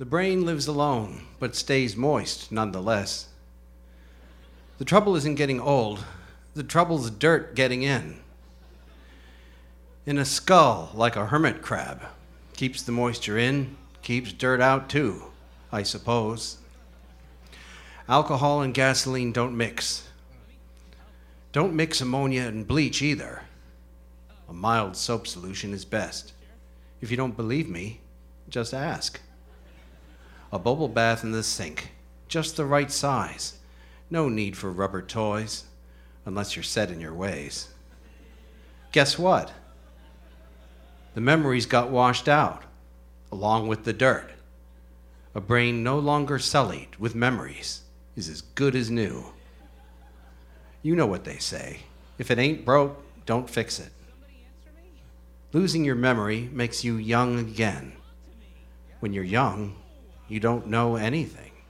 The brain lives alone, but stays moist nonetheless. The trouble isn't getting old. The trouble's dirt getting in. In a skull, like a hermit crab. Keeps the moisture in, keeps dirt out too, I suppose. Alcohol and gasoline don't mix. Don't mix ammonia and bleach either. A mild soap solution is best. If you don't believe me, just ask. A bubble bath in the sink, just the right size. No need for rubber toys, unless you're set in your ways. Guess what? The memories got washed out, along with the dirt. A brain no longer sullied with memories is as good as new. You know what they say. If it ain't broke, don't fix it. Losing your memory makes you young again. When you're young, you don't know anything.